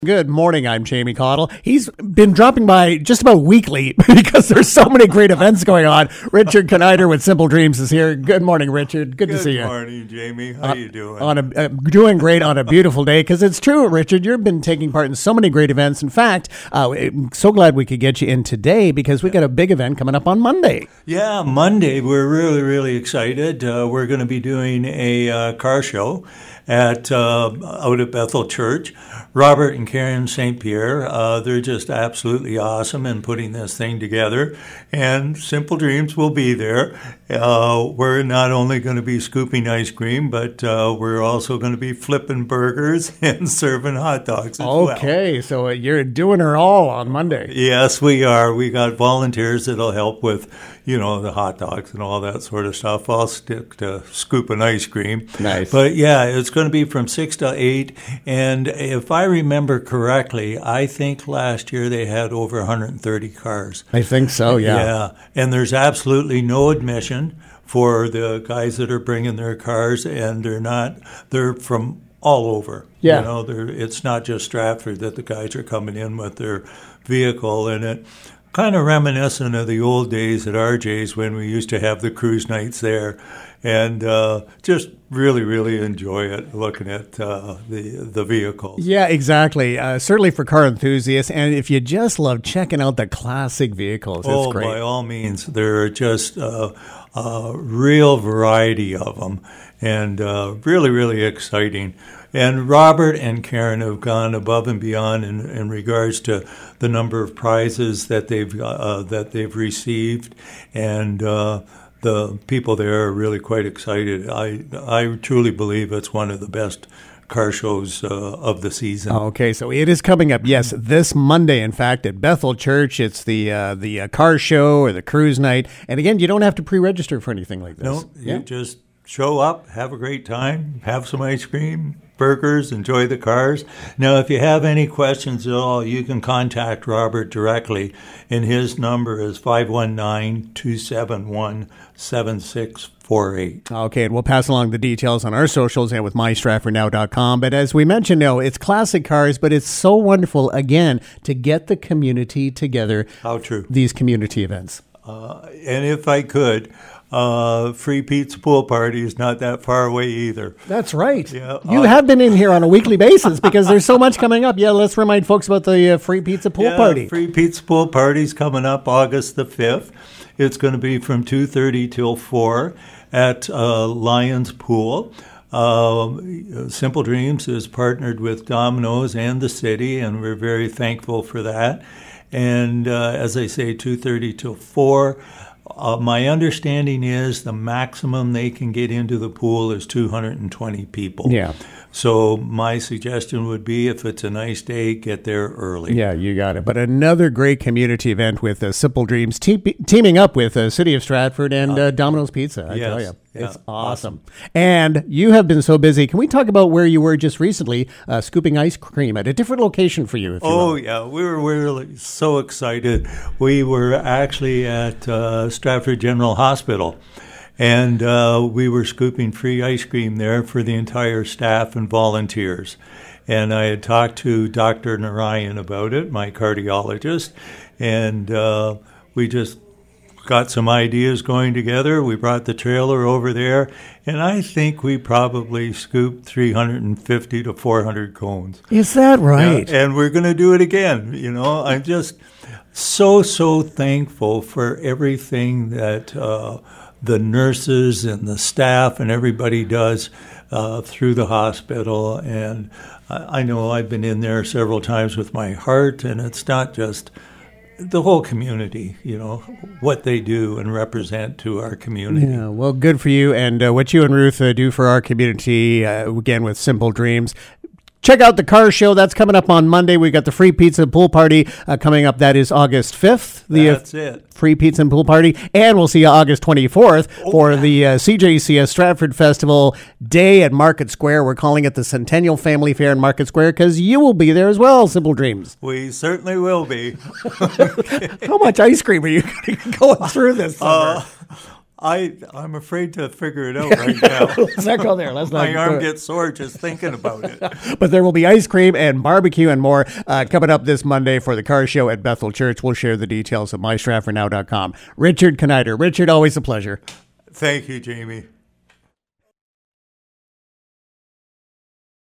Good morning, I'm Jamie Cottle. He's been dropping by just about weekly because there's so many great events going on. Richard Knider with Simple Dreams is here. Good morning, Richard. Good to see you. Good morning, Jamie. How you doing? Doing great on a beautiful day, because it's true, Richard, you've been taking part in so many great events. In fact, I'm so glad we could get you in today because we got a big event coming up on Monday. Yeah, Monday. We're really excited. We're going to be doing a car show out at Bethel Church. Robert and Karen St. Pierre, they're just absolutely awesome in putting this thing together. And Simple Dreams will be there. We're not only going to be scooping ice cream, but we're also going to be flipping burgers and serving hot dogs as well. Okay, so you're doing her all on Monday. Yes, we are. We got volunteers that'll help with, the hot dogs and all that sort of stuff. I'll stick to scooping ice cream. Nice. But yeah, it's going to be from 6 to 8. And if I remember correctly, I think last year they had over 130 cars. I think so, yeah. Yeah, and there's absolutely no admission for the guys that are bringing their cars, and they're from all over. Yeah. It's not just Stratford that the guys are coming in with their vehicle, and it kind of reminiscent of the old days at RJ's when we used to have the cruise nights there, and just really enjoy it, looking at the vehicles. Yeah, exactly. Certainly for car enthusiasts, and if you just love checking out the classic vehicles, it's great. By all means, there are just a real variety of them, and really exciting. And Robert and Karen have gone above and beyond in regards to the number of prizes that they've received, and the people there are really quite excited. I truly believe it's one of the best car shows of the season. Okay, so it is coming up, yes, this Monday, in fact, at Bethel Church. It's the car show or the cruise night. And again, you don't have to pre-register for anything like this. No, you just show up, have a great time, have some ice cream, burgers, enjoy the cars. Now, if you have any questions at all, you can contact Robert directly, and his number is 519-271-7648. Okay, and we'll pass along the details on our socials and with MyStratfordNow.com. But as we mentioned, it's classic cars, but it's so wonderful, again, to get the community together. How true. These community events. And if I could, free pizza pool party is not that far away either. That's right. Yeah, you have been in here on a weekly basis because there's so much coming up. Yeah, let's remind folks about the free pizza pool party. Free pizza pool party's coming up August the 5th. It's going to be from 2:30 till 4 at Lions Pool. Simple Dreams is partnered with Domino's and the city, and we're very thankful for that. And as I say, 2:30 till 4. My understanding is the maximum they can get into the pool is 220 people. Yeah. So my suggestion would be, if it's a nice day, get there early. Yeah, you got it. But another great community event with Simple Dreams teaming up with the City of Stratford and Domino's Pizza. I tell you, it's awesome. And you have been so busy. Can we talk about where you were just recently scooping ice cream at a different location for you? If you will? Yeah, we were really so excited. We were actually at Stratford General Hospital. And we were scooping free ice cream there for the entire staff and volunteers. And I had talked to Dr. Narayan about it, my cardiologist, and we just got some ideas going together. We brought the trailer over there, and I think we probably scooped 350 to 400 cones. Is that right? And we're going to do it again. I'm just so thankful for everything that the nurses and the staff and everybody does through the hospital. And I know I've been in there several times with my heart, and it's not just the whole community, what they do and represent to our community. Yeah, well, good for you. And what you and Ruth do for our community, again, with Simple Dreams. Check out the car show. That's coming up on Monday. We got the free pizza pool party coming up. That is August 5th. That's it. Free pizza and pool party. And we'll see you August 24th for the CJCS Stratford Festival Day at Market Square. We're calling it the Centennial Family Fair in Market Square because you will be there as well, Simple Dreams. We certainly will be. How much ice cream are you going through this summer? I'm afraid to figure it out right now. Let's not go there. My arm gets sore just thinking about it. But there will be ice cream and barbecue and more coming up this Monday for the car show at Bethel Church. We'll share the details at mystratfordnow.com. Richard Knider. Richard, always a pleasure. Thank you, Jamie.